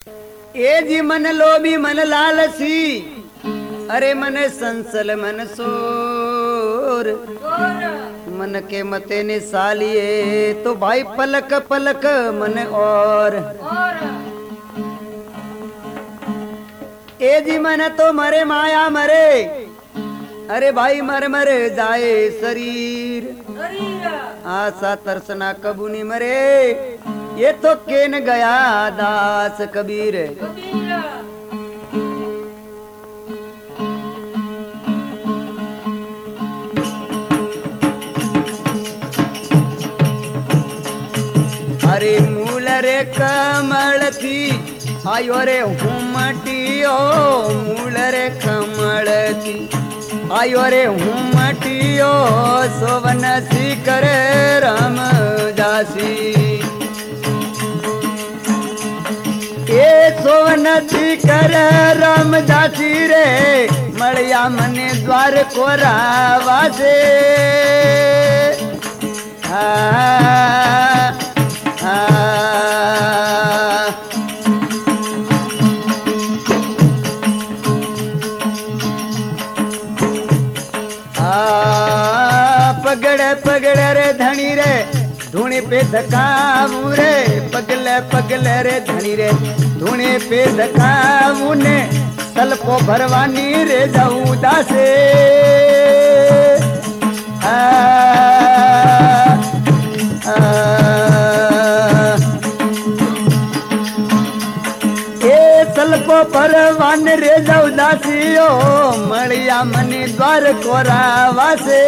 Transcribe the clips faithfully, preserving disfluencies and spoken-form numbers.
ए जी मन लोभी मन लालसी, अरे मन संसल मन सोर, मन के मते ने सालिए तो भाई पलक पलक मन और। ए जी मन तो मरे माया मरे, अरे भाई मर मर जाए शरीर, आशा तरसना कबू नहीं मरे, ये तो केन गया दास कबीर। अरे मूल रे कमल थी आयो रे हुमटियो, मूल रे कमल थी आयो रे हुमटियो, सोवन सी करे राम दासी। ए सोवन सी करे राम दासी रे, मड़िया मने द्वार कोरा वासे। आ, आ, पगड़े पगड़े रे धनी रे धूणे पे धकाऊ रे, पगले पगले रे धनी रे धूणे पे धकाऊ ने, तलपो भरवानी रे जाऊ दासे। आ, आ, ए तलपो भरवान रे जाऊ दासियो, मड़िया मनी द्वार कोरा वासे।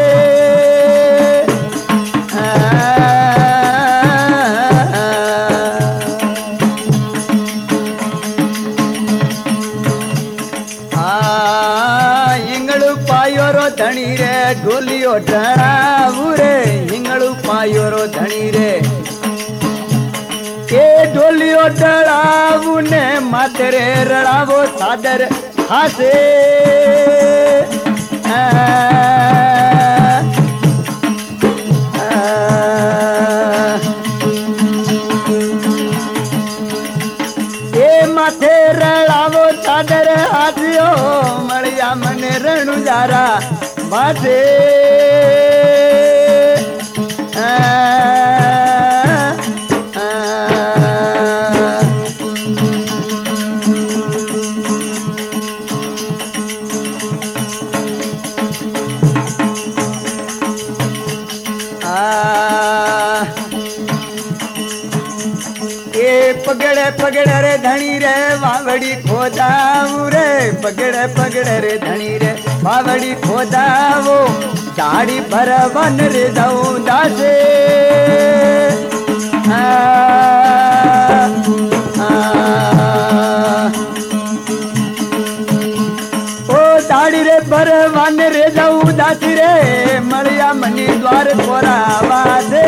इंगलू पायो रो धनी रे ढोलियो डरावू रे, इंगलू पायो रो धनी रे के ढोलियो डरावू ने, माथे रे रड़ावो सादर हासे। आ, माथे रड़ावो चादर हाथियो, मड़िया मने रणु जारा बासे। आ, आ, आ, पगड़े पगड़े रे धनी रे वावड़ी खोदाऊ रे, पगड़े पगड़े रे धनी रे वावड़ी खोदावो, झाड़ी भर वन रे जाऊ दासे। आ, आ, ओ झाड़ी रे भर वन रे जाऊ दासी रे, मड़िया मनी द्वार कोरा वासे।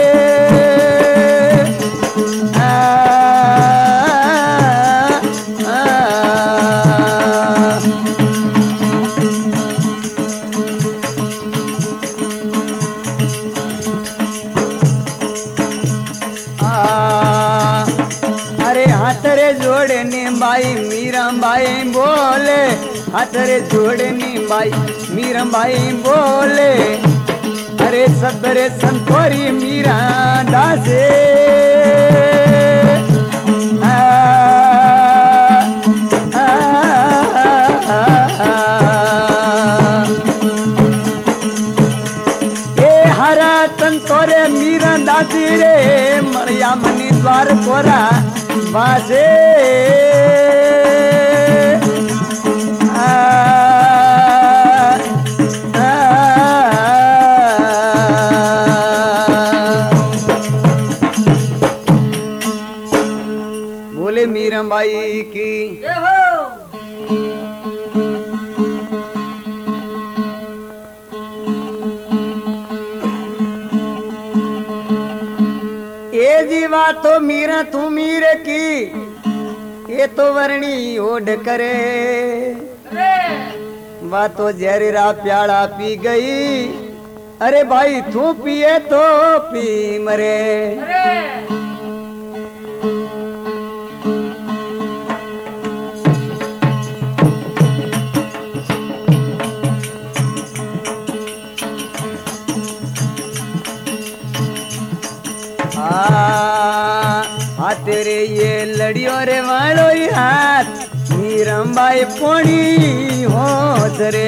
जोड़नी बाई मीरा बाई बोले, हाथ रे जोड़नी बाई मीरा बाई बोले, अरे सबरे संतोरी मीरा दासे। आ, आ, आ, आ, ए हरा संतोरे मीरा दासी रे, मड़िया मनी द्वार कोरा वासे। आ, आ, बोले मीराबाई की। ए जीवा तो मीरा तू मीरे की, ये तो वर्णी ओढ़ करे, वा तो जहरीरा प्याला पी गई, अरे भाई तू पिए तो पी मरे। लड़ियो रे वालो हाथ मीरमबाई पोणी हो रे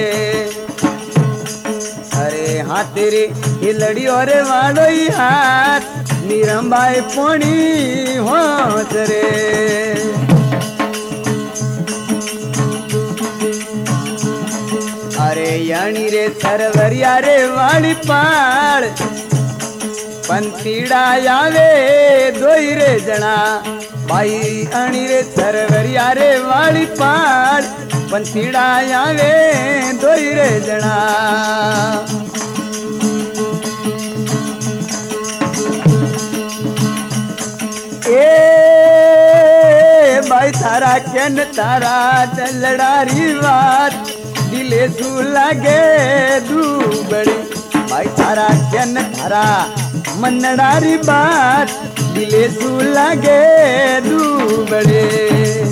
अरे हाथ रे ये लड़ियो रे वालो हाथ मीरमबाई पोणी हो रे अरे यानी रे सरवरिया रे वाली पाड़ पंतीड़ा आवे दोई रे जना भाई अणी रे सरवरिया रे वाली पाड़ पंतीड़ा आवे दोई रे जना ए भाई थारा केन तारा लड़ारी बात दिले सू लागे दू बड़ी भाई थारा केन थारा मनडारी बात दिले सू लागे दू बड़े